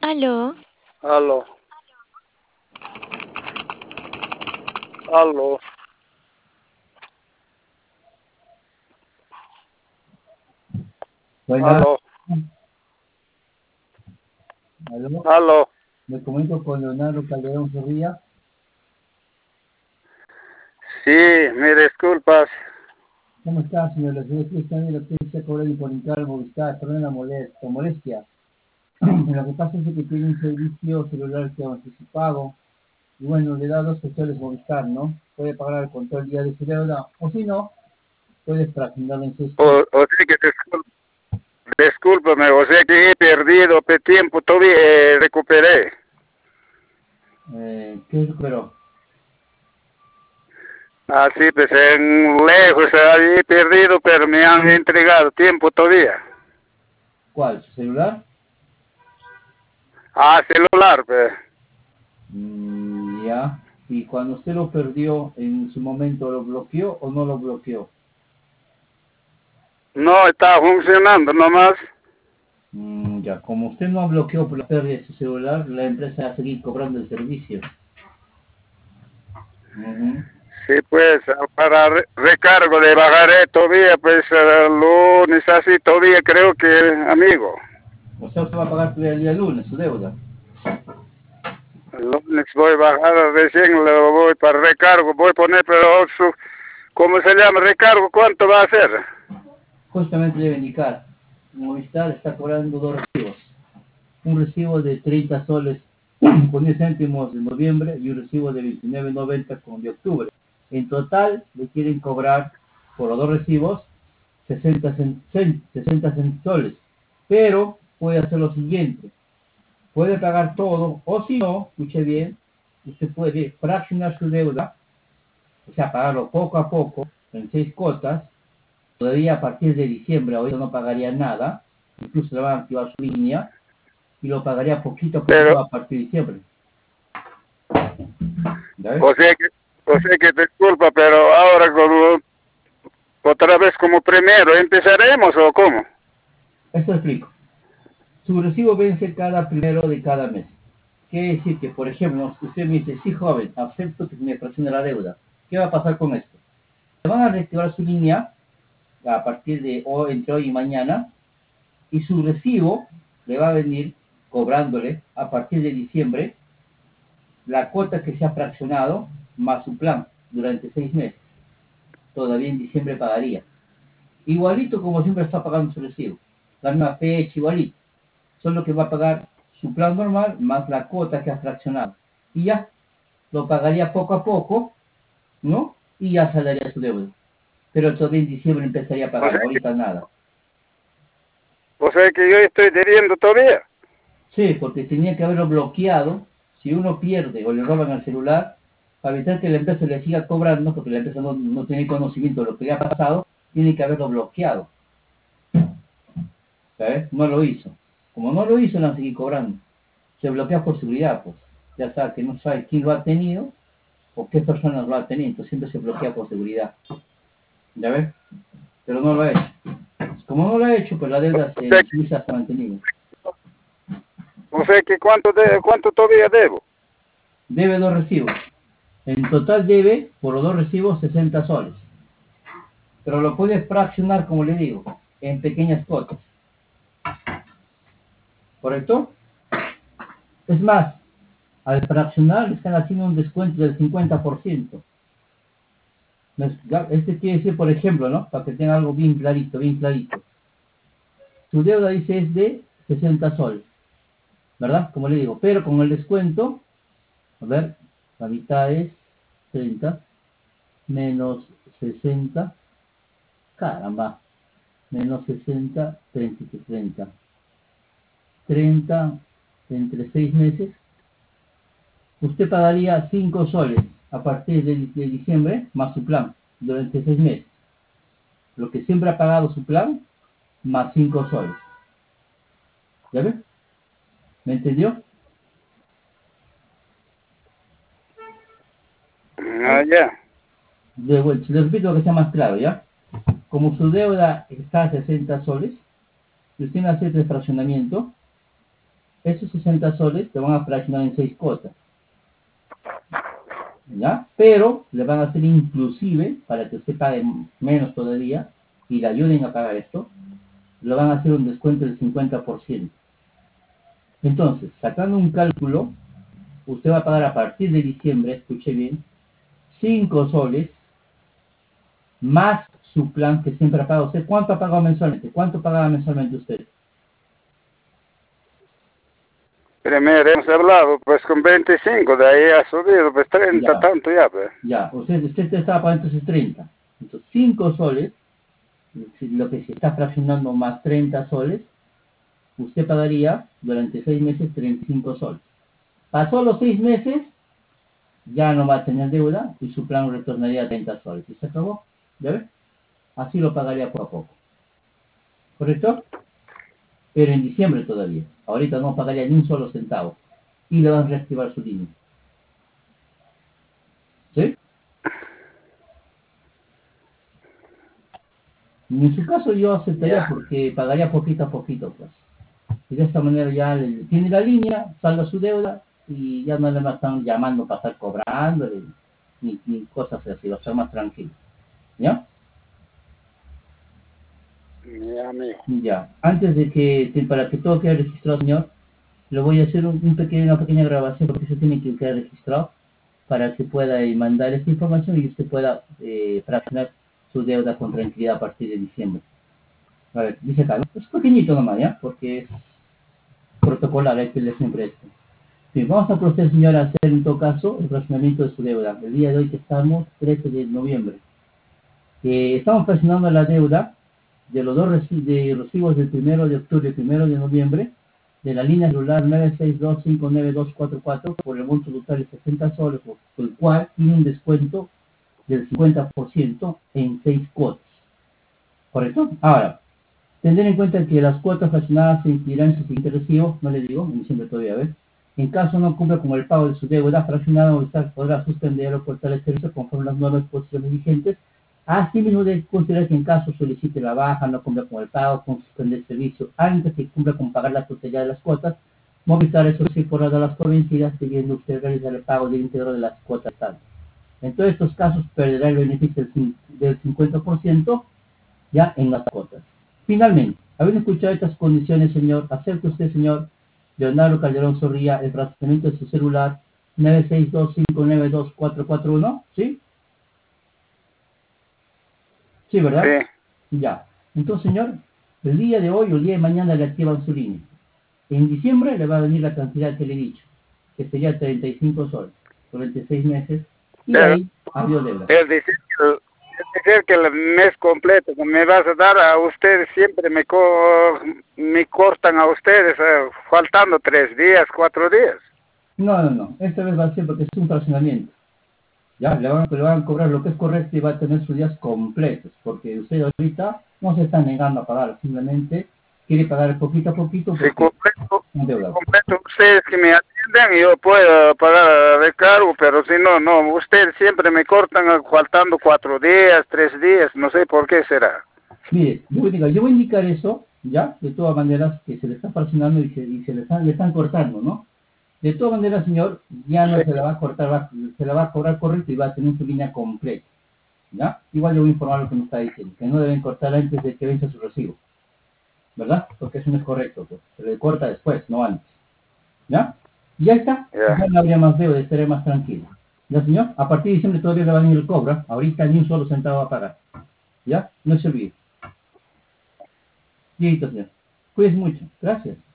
Aló, Aló, aló, Buenas, aló, aló, aló. me comunico con Leonardo Calderón Zorrilla. Sí, me disculpas. ¿Cómo está, señor? La señora Cristian, lo que se cobra por entrar al Movistar, perdón la molestia. Lo que pasa es que tiene un servicio celular que avanza su pago, y bueno, le da dos opciones Movistar, ¿no? Puede pagar con todo el día de su deuda, o si no, puede fraccionarlo en 6 cuotas. O sea que discúlpame, o sea que he perdido tiempo, todavía recuperé. ¿Qué recuperó? Así pues, en lejos, ahí he perdido, pero me han entregado tiempo todavía. ¿Cuál? ¿Su celular? Celular, pues. Ya. Y cuando usted lo perdió, en su momento, ¿lo bloqueó o no lo bloqueó? No está funcionando nomás. Ya, como usted no bloqueó por la pérdida de su celular, la empresa va a seguir cobrando el servicio. Ujú. Sí, pues, para recargo de bajaré todavía, pues, lunes así, todavía creo que, amigo. O sea, usted va a pagar el día lunes su deuda. El lunes voy a bajar, recién lo voy para recargo, voy a poner, pero ¿cómo se llama? Recargo, ¿cuánto va a ser? Justamente le debe indicar, Movistar está cobrando dos recibos. Un recibo de 30 soles con 10 céntimos de noviembre y un recibo de 29,90 con de octubre. En total le quieren cobrar por los dos recibos 60 soles. Pero puede hacer lo siguiente. Puede pagar todo, o si no, escuche bien, usted puede fraccionar su deuda, o sea, pagarlo poco a poco, en 6 cuotas, todavía a partir de diciembre, ahorita no pagaría nada, incluso le van a activar su línea, y lo pagaría poquito a Pero, poquito a partir de diciembre. ¿Ya ves? o sea que, disculpa, pero ahora como, otra vez como primero, ¿empezaremos o cómo? Esto explico. Su recibo vence cada primero de cada mes. Quiere decir que, por ejemplo, usted me dice, sí, joven, acepto que me fraccione la deuda. ¿Qué va a pasar con esto? Le van a reactivar su línea a partir de hoy, entre hoy y mañana, y su recibo le va a venir cobrándole a partir de diciembre la cuota que se ha fraccionado más su plan durante 6 meses. Todavía en diciembre pagaría. Igualito como siempre está pagando su recibo. La misma fecha, igualito. Solo que va a pagar su plan normal más la cuota que ha fraccionado. Y ya, lo pagaría poco a poco, ¿no? Y ya saldría su deuda. Pero todavía en diciembre empezaría a O pagar, sea que, ahorita nada. yo estoy debiendo todavía. Sí, porque tenía que haberlo bloqueado. Si uno pierde o le roban el celular, para evitar que la empresa le siga cobrando, porque la empresa no tiene conocimiento de lo que le ha pasado, tiene que haberlo bloqueado. ¿Sabes? No lo hizo. Como no lo hizo, le van a seguir cobrando. Se bloquea por seguridad, pues. Ya sabe que no sabe quién lo ha tenido o qué personas lo ha tenido, entonces siempre se bloquea por seguridad. ¿Ya ves? Pero no lo ha hecho. Como no lo ha hecho, pues la O deuda sea en Suiza se ha mantenido. que cuánto todavía debo. Debe dos recibos. En total debe, por los dos recibos, 60 soles. Pero lo puedes fraccionar, como le digo, en pequeñas cuotas. ¿Correcto? Es más, al fraccionar le están haciendo un descuento del 50%. Este quiere decir, por ejemplo, ¿no? Para que tenga algo bien clarito, bien clarito. Su deuda dice es de 60 soles, ¿verdad? Como le digo, pero con el descuento, a ver, la mitad es 30 menos 60, caramba, menos 60, 30 y 30. 30 entre 6 meses, usted pagaría 5 soles a partir de diciembre más su plan durante 6 meses. Lo que siempre ha pagado su plan más 5 soles. ¿Ya ve? ¿Me entendió? Ah, ya. Le repito que sea más claro, ¿ya? Como su deuda está a 60 soles, si usted me hace el fraccionamiento, esos 60 soles te van a fraccionar en 6 cuotas, ¿ya? Pero le van a hacer inclusive, para que usted pague menos todavía, y le ayuden a pagar esto, le van a hacer un descuento del 50%. Entonces, sacando un cálculo, usted va a pagar a partir de diciembre, escuche bien, 5 soles más su plan que siempre ha pagado. ¿Usted cuánto ha pagado mensualmente? ¿Cuánto pagaba mensualmente usted? Primero hemos hablado pues con 25, de ahí ha subido pues 30 Ya, tanto ya pues. ya. Usted estaba pagando entonces 30. Entonces, 5 soles, lo que se está fraccionando más 30 soles, usted pagaría durante 6 meses 35 soles. Pasó los 6 meses, ya no va a tener deuda y su plan retornaría a 30 soles. ¿Y se acabó? ¿Ya ves? Así lo pagaría poco a poco. ¿Correcto? Pero en diciembre todavía. Ahorita no pagaría ni un solo centavo. Y le van a reactivar su línea. ¿Sí? Y en su caso yo aceptaría Ya. porque pagaría poquito a poquito, pues. Y de esta manera ya tiene la línea, salda su deuda y ya no le están llamando para estar cobrando ni cosas así, va a estar más tranquilo. ¿Ya? Ya, amigo. Ya. Antes de para que todo quede registrado, señor, le voy a hacer una pequeña grabación porque eso tiene que quedar registrado para que pueda mandar esta información y usted pueda fraccionar su deuda con tranquilidad a partir de diciembre. A ver, dice acá, ¿no? Es pequeñito nomás, ¿ya? Porque es protocolar, hay que leer siempre esto. Bien, vamos a proceder, señor, a hacer en todo caso el fraccionamiento de su deuda. El día de hoy que estamos, 13 de noviembre. Estamos fraccionando la deuda de los dos recibos del 1 de octubre y 1 de noviembre de la línea celular 962592244 por el monto total de 60 soles, por el cual tiene un descuento del 50% en 6 cuotas. ¿Correcto? Ahora, tener en cuenta que las cuotas fraccionadas se incluirán en su siguiente recibo, no le digo, en diciembre todavía, ¿ves? En caso no cumpla con el pago de su deuda fraccionada, usted podrá suspender o cortar el servicio conforme las nuevas disposiciones vigentes. Asimismo, debe considerar que en caso solicite la baja, no cumpla con el pago, con suspender el servicio antes que cumpla con pagar la totalidad de las cuotas, movilizar eso sí por las por vencidas, debiendo usted realizar el pago del íntegro de las cuotas tal. En todos estos casos perderá el beneficio del 50% ya en las cuotas. Finalmente, habiendo escuchado estas condiciones, señor, acepta usted, señor Leonardo Calderón Zorrilla, el fraccionamiento de su celular 962592441, ¿sí? Sí, ¿verdad? Sí. Ya. Entonces, señor, el día de hoy o el día de mañana le activan su línea. En diciembre le va a venir la cantidad que le he dicho, que sería 35 soles durante 6 meses, y de Pero ahí adiós deuda. el decir que el mes completo que me vas a dar a ustedes siempre me cortan a ustedes faltando 3 días, 4 días. No, no, no. Esta vez va a ser porque es un fraccionamiento. Ya, le van a cobrar lo que es correcto y va a tener sus días completos, porque usted ahorita no se está negando a pagar, simplemente quiere pagar poquito a poquito Si porque completo, es si endeudado. completo ustedes que me atiendan, yo puedo pagar recargo, pero si no, no, ustedes siempre me cortan faltando 4 días, 3 días, no sé por qué será. Mire, yo voy a indicar eso, ya, de todas maneras, que se le está fraccionando y le están cortando, ¿no? De todas maneras, señor, ya no Sí, se la va a cortar, se la va a cobrar correcto y va a tener su línea completa, ¿ya? Igual yo voy a informar lo que me está diciendo, que no deben cortar antes de que venza su recibo, ¿verdad? Porque eso no es correcto, pues. Se le corta después, no antes. ¿Ya? Y ya está. ya. Ya no habría más deuda, estaré más tranquilo. ¿Ya, señor? A partir de diciembre todavía le va a venir el cobro. ¿Eh? Ahorita ni un solo centavo va a pagar. ¿Ya? No se olvide. Listo, señor. Cuídese mucho. Gracias.